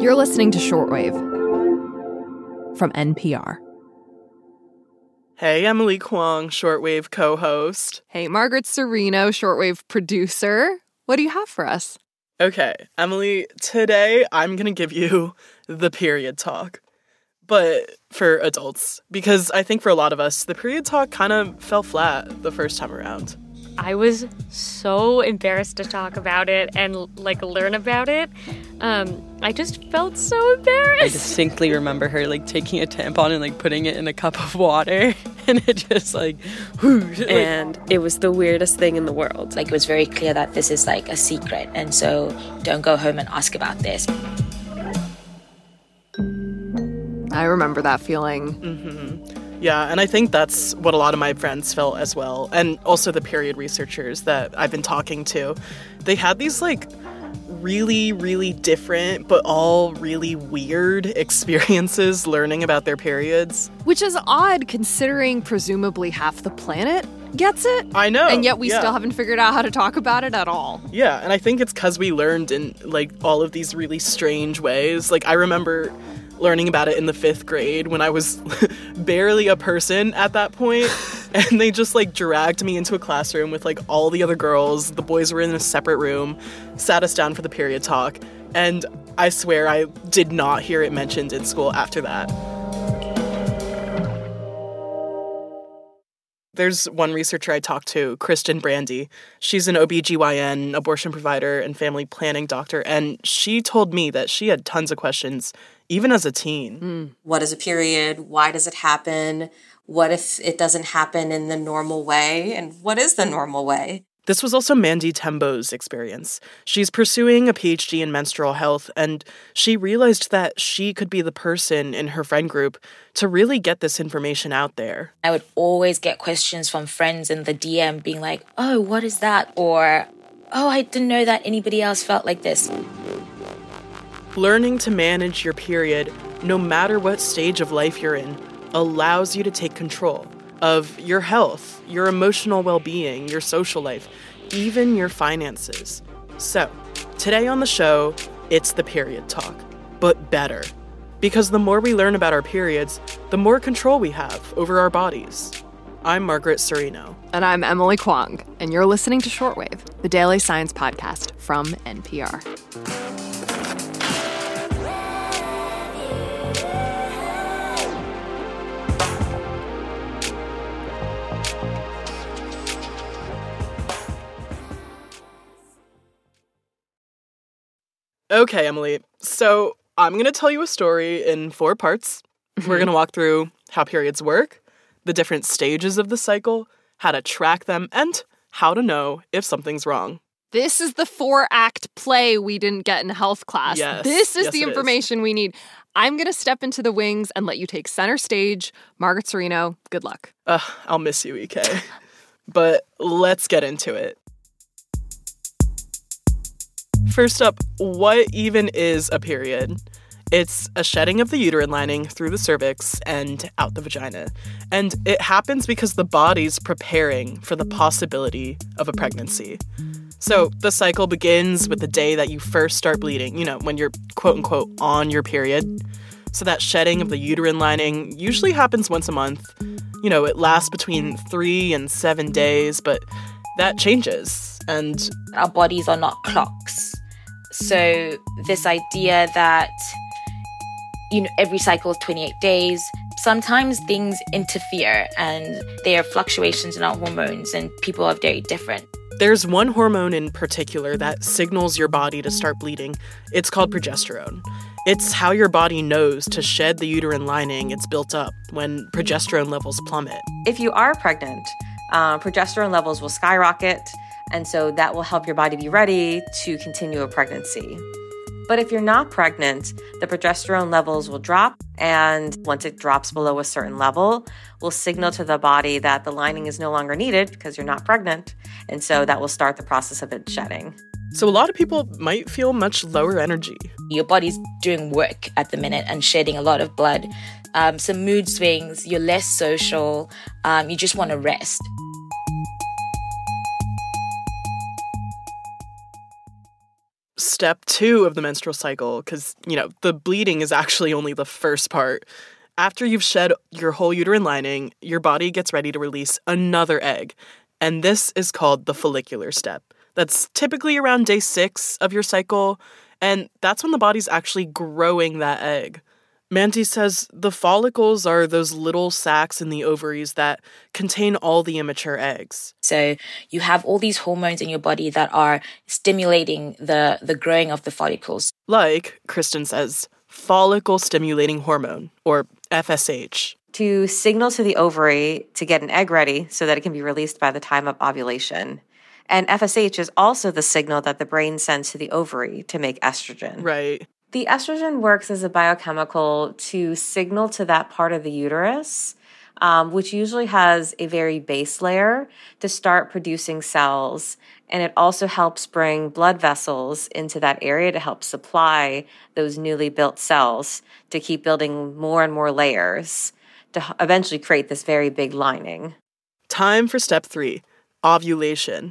You're listening to Shortwave from NPR. Hey, Emily Kwong, Shortwave co-host. Hey, Margaret Cirino, Shortwave producer. What do you have for us? Okay, Emily, today I'm going to give you the period talk, but for adults, because I think for a lot of us, the period talk kind of fell flat the first time around. I was so embarrassed to talk about it and, learn about it. I just felt so embarrassed. I distinctly remember her, taking a tampon and, putting it in a cup of water. And it just, whoosh. And it was the weirdest thing in the world. It was very clear that this is, a secret. And so don't go home and ask about this. I remember that feeling. Mm-hmm. Yeah, and I think that's what a lot of my friends felt as well. And also the period researchers that I've been talking to. They had these, really, really different, but all really weird experiences learning about their periods. Which is odd, considering presumably half the planet gets it. I know. And yet we still haven't figured out how to talk about it at all. Yeah, and I think it's because we learned in, all of these really strange ways. I remember learning about it in the 5th grade when I was barely a person at that point. And they just, dragged me into a classroom with, all the other girls. The boys were in a separate room, sat us down for the period talk. And I swear I did not hear it mentioned in school after that. There's one researcher I talked to, Kristen Brandy. She's an OBGYN, abortion provider, and family planning doctor, and she told me that she had tons of questions, even as a teen. What is a period? Why does it happen? What if it doesn't happen in the normal way? And what is the normal way? This was also Mandy Tembo's experience. She's pursuing a PhD in menstrual health, and she realized that she could be the person in her friend group to really get this information out there. I would always get questions from friends in the DM being like, oh, what is that? Or, oh, I didn't know that anybody else felt like this. Learning to manage your period, no matter what stage of life you're in, allows you to take control of your health, your emotional well-being, your social life, even your finances. So, today on the show, it's the period talk, but better. Because the more we learn about our periods, the more control we have over our bodies. I'm Margaret Cirino. And I'm Emily Kwong, and you're listening to Shortwave, the daily science podcast from NPR. Okay, Emily, so I'm going to tell you a story in 4 parts. We're going to walk through how periods work, the different stages of the cycle, how to track them, and how to know if something's wrong. This is the 4-act play we didn't get in health class. Yes. This is Yes, the information we need. I'm going to step into the wings and let you take center stage. Margaret Cirino, good luck. I'll miss you, EK. But let's get into it. First up, what even is a period? It's a shedding of the uterine lining through the cervix and out the vagina. And it happens because the body's preparing for the possibility of a pregnancy. So the cycle begins with the day that you first start bleeding, when you're quote-unquote on your period. So that shedding of the uterine lining usually happens once a month. It lasts between 3 and 7 days, but that changes. And our bodies are not clocks. So this idea that, every cycle of 28 days, sometimes things interfere and there are fluctuations in our hormones and people are very different. There's one hormone in particular that signals your body to start bleeding. It's called progesterone. It's how your body knows to shed the uterine lining it's built up when progesterone levels plummet. If you are pregnant, progesterone levels will skyrocket, and so that will help your body be ready to continue a pregnancy. But if you're not pregnant, the progesterone levels will drop, and once it drops below a certain level, will signal to the body that the lining is no longer needed because you're not pregnant, and so that will start the process of it shedding. So a lot of people might feel much lower energy. Your body's doing work at the minute and shedding a lot of blood. Some mood swings, you're less social, you just want to rest. step 2 of the menstrual cycle, because, the bleeding is actually only the first part. After you've shed your whole uterine lining, your body gets ready to release another egg. And this is called the follicular step. That's typically around day 6 of your cycle, and that's when the body's actually growing that egg. Mandy says the follicles are those little sacs in the ovaries that contain all the immature eggs. So you have all these hormones in your body that are stimulating the growing of the follicles. Like, Kristen says, follicle-stimulating hormone, or FSH. To signal to the ovary to get an egg ready so that it can be released by the time of ovulation. And FSH is also the signal that the brain sends to the ovary to make estrogen. Right. The estrogen works as a biochemical to signal to that part of the uterus, which usually has a very base layer, to start producing cells. And it also helps bring blood vessels into that area to help supply those newly built cells to keep building more and more layers to eventually create this very big lining. Time for step 3, ovulation.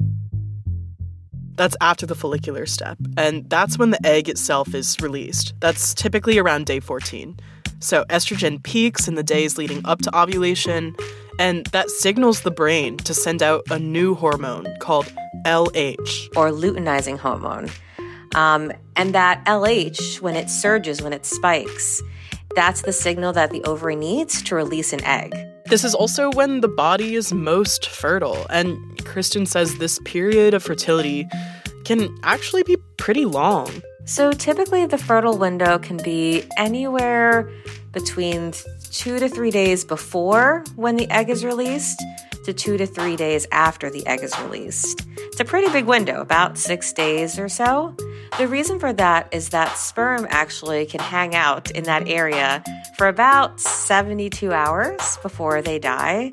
That's after the follicular step, and that's when the egg itself is released. That's typically around day 14. So estrogen peaks in the days leading up to ovulation, and that signals the brain to send out a new hormone called LH. Or luteinizing hormone. And that LH, when it surges, when it spikes, that's the signal that the ovary needs to release an egg. This is also when the body is most fertile, and Kristen says this period of fertility can actually be pretty long. So typically the fertile window can be anywhere between 2 to 3 days before when the egg is released to 2 to 3 days after the egg is released. It's a pretty big window, about 6 days or so. The reason for that is that sperm actually can hang out in that area for about 72 hours before they die.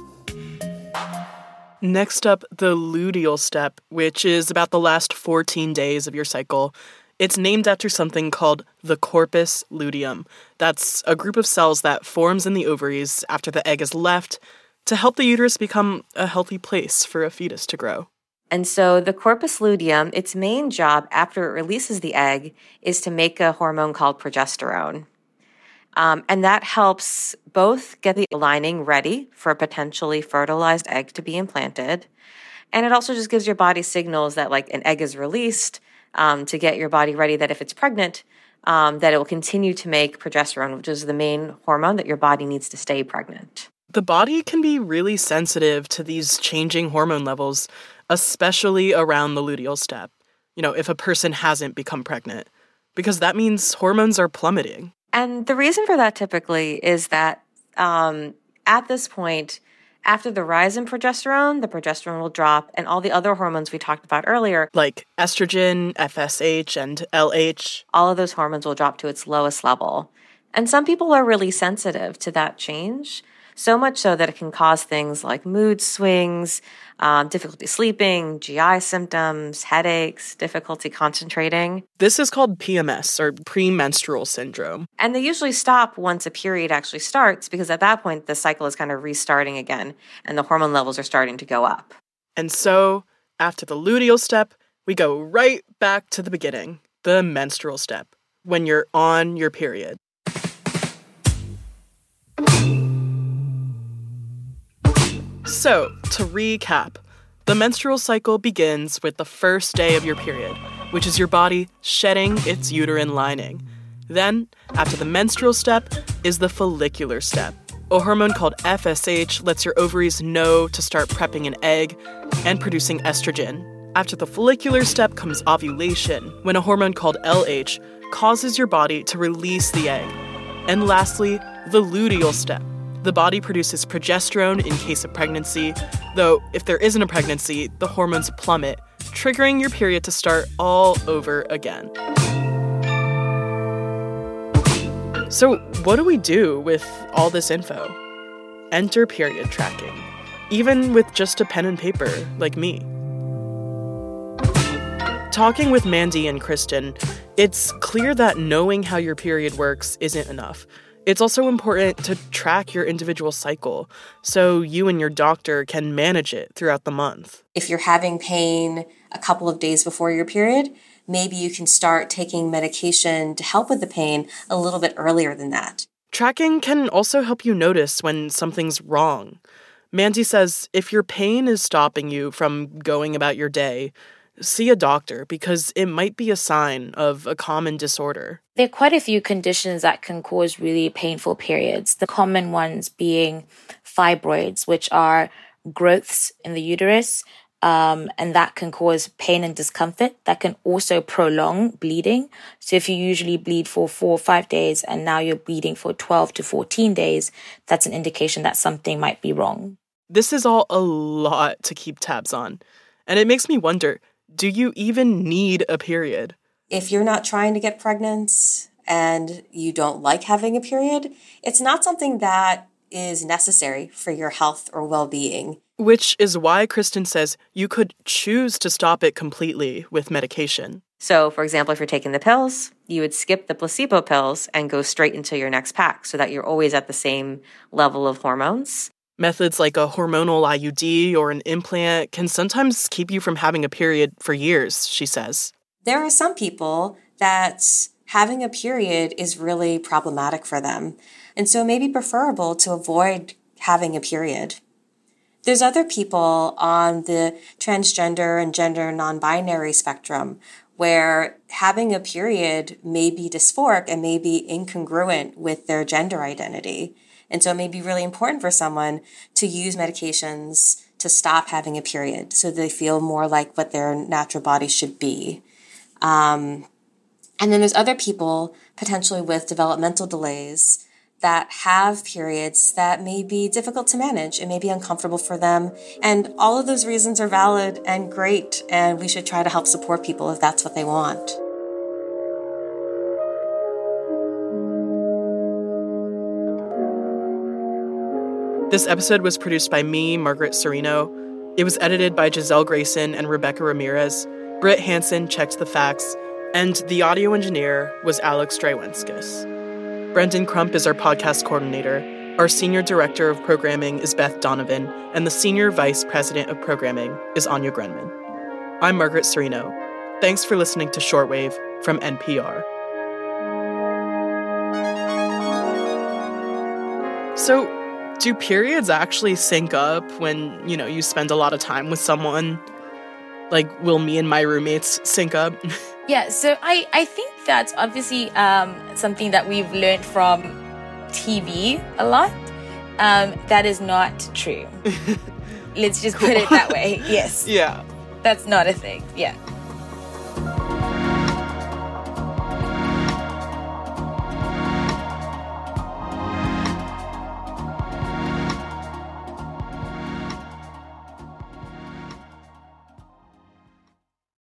Next up, the luteal step, which is about the last 14 days of your cycle. It's named after something called the corpus luteum. That's a group of cells that forms in the ovaries after the egg is left to help the uterus become a healthy place for a fetus to grow. And so the corpus luteum, its main job after it releases the egg is to make a hormone called progesterone. And that helps both get the lining ready for a potentially fertilized egg to be implanted. And it also just gives your body signals that like an egg is released to get your body ready that if it's pregnant, that it will continue to make progesterone, which is the main hormone that your body needs to stay pregnant. The body can be really sensitive to these changing hormone levels, especially around the luteal step, if a person hasn't become pregnant, because that means hormones are plummeting. And the reason for that typically is that at this point, after the rise in progesterone, the progesterone will drop, and all the other hormones we talked about earlier, like estrogen, FSH, and LH, all of those hormones will drop to its lowest level. And some people are really sensitive to that change, so much so that it can cause things like mood swings, difficulty sleeping, GI symptoms, headaches, difficulty concentrating. This is called PMS, or premenstrual syndrome. And they usually stop once a period actually starts, because at that point, the cycle is kind of restarting again, and the hormone levels are starting to go up. And so, after the luteal step, we go right back to the beginning, the menstrual step, when you're on your period. So, to recap, the menstrual cycle begins with the first day of your period, which is your body shedding its uterine lining. Then, after the menstrual step, is the follicular step. A hormone called FSH lets your ovaries know to start prepping an egg and producing estrogen. After the follicular step comes ovulation, when a hormone called LH causes your body to release the egg. And lastly, the luteal step. The body produces progesterone in case of pregnancy, though if there isn't a pregnancy, the hormones plummet, triggering your period to start all over again. So what do we do with all this info? Enter period tracking, even with just a pen and paper, like me. Talking with Mandy and Kristen, it's clear that knowing how your period works isn't enough. It's also important to track your individual cycle so you and your doctor can manage it throughout the month. If you're having pain a couple of days before your period, maybe you can start taking medication to help with the pain a little bit earlier than that. Tracking can also help you notice when something's wrong. Mandy says if your pain is stopping you from going about your day, see a doctor because it might be a sign of a common disorder. There are quite a few conditions that can cause really painful periods. The common ones being fibroids, which are growths in the uterus, and that can cause pain and discomfort. That can also prolong bleeding. So if you usually bleed for 4 or 5 days and now you're bleeding for 12 to 14 days, that's an indication that something might be wrong. This is all a lot to keep tabs on. And it makes me wonder, do you even need a period? If you're not trying to get pregnant and you don't like having a period, it's not something that is necessary for your health or well-being. Which is why Kristen says you could choose to stop it completely with medication. So, for example, if you're taking the pills, you would skip the placebo pills and go straight into your next pack so that you're always at the same level of hormones. Methods like a hormonal IUD or an implant can sometimes keep you from having a period for years, she says. There are some people that having a period is really problematic for them, and so it may be preferable to avoid having a period. There's other people on the transgender and gender non-binary spectrum where having a period may be dysphoric and may be incongruent with their gender identity. And so it may be really important for someone to use medications to stop having a period so they feel more like what their natural body should be. And then there's other people potentially with developmental delays that have periods that may be difficult to manage. It may be uncomfortable for them. And all of those reasons are valid and great, and we should try to help support people if that's what they want. This episode was produced by me, Margaret Cirino. It was edited by Giselle Grayson and Rebecca Ramirez. Britt Hansen checked the facts, and the audio engineer was Alex Dreywenskis. Brendan Crump is our podcast coordinator. Our senior director of programming is Beth Donovan, and the senior vice president of programming is Anya Grenman. I'm Margaret Cirino. Thanks for listening to Shortwave from NPR. So, do periods actually sync up when, you spend a lot of time with someone? Like, will me and my roommates sync up? Yeah, so I think that's obviously something that we've learned from TV a lot. That is not true. Let's just put it that way. Yes. Yeah. That's not a thing. Yeah.